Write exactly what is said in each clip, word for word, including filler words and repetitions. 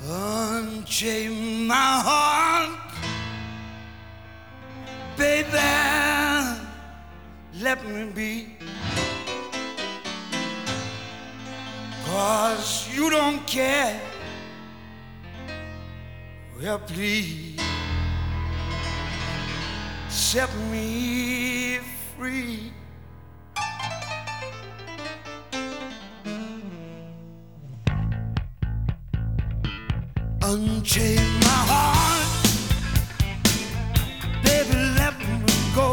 Unchain my heart, baby, let me be. 'Cause you don't care. Well, please set me free. Unchain my heart, baby, let me go.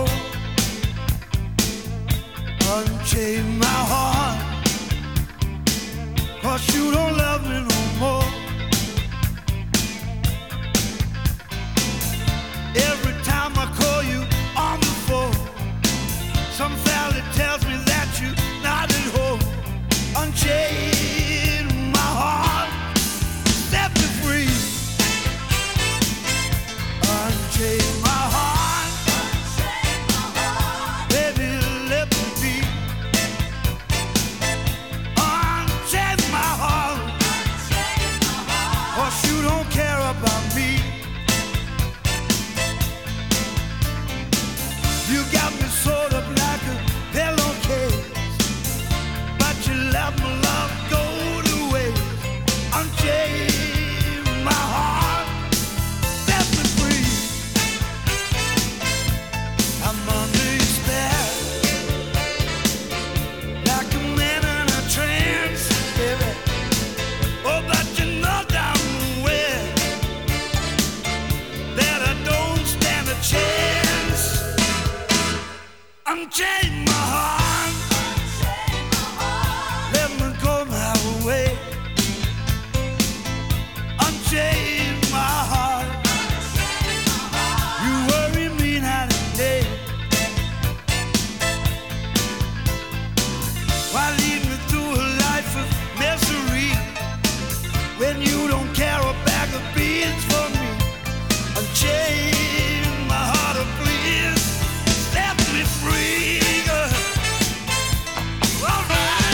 Unchain my heart, 'cause you don't love me no more. Every time I call you on the phone, some valley tells me that you're not at home. Unchain my heart, set me free. Unchain my heart, baby, let me be. Unchain my heart, 'cause you don't care about me. You got me sort of like a pillowcase, but you let my love go to waste. Unchain my heart, set me free. I'm under your spell, like a man in a trance, baby. Oh, but you know damn well that I don't stand a chance. Unchain my heart, let me go my way. Unchain my heart, you worry me night and day. Why lead me through a life of misery when you don't care a bag of beans for me? Unchain my heart, oh please, set me free. All right.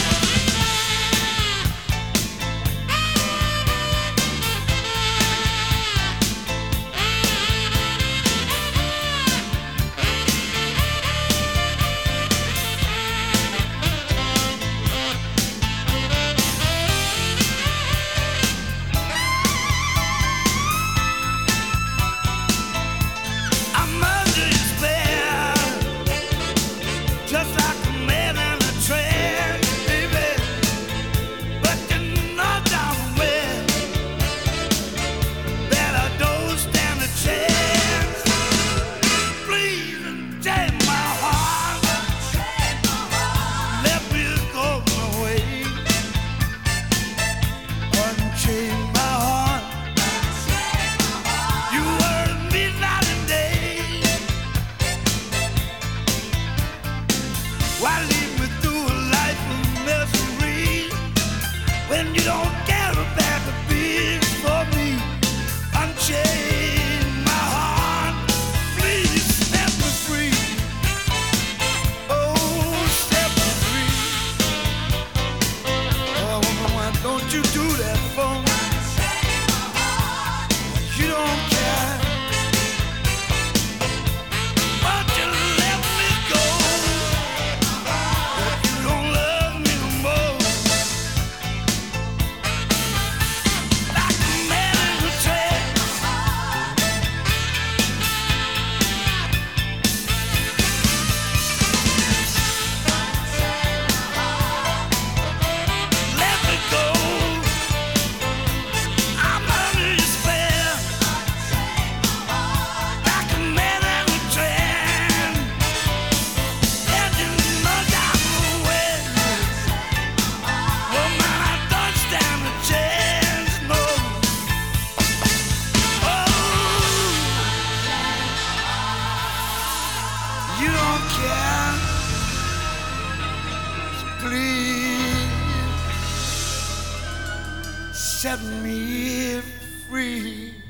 I'm under your spell, just like a man in a trance, baby. But you know damn well that I don't stand a chance. Please unchain my heart, let me go my way. Unchain my heart, you worry me night and day. Why lead me through a life of misery when you don't care a bag of beans for me? Unchain my heart, please set me free. Oh, set me free. Oh, woman, why don't you do that for me? You don't care, but you let me go. But you don't love me no more. Like a man in a trance. Let me go. I'm under your spell, like a man in a trance. And you know damn well, woman, I don't stand a chance, no. Oh, you don't care, so please set me free.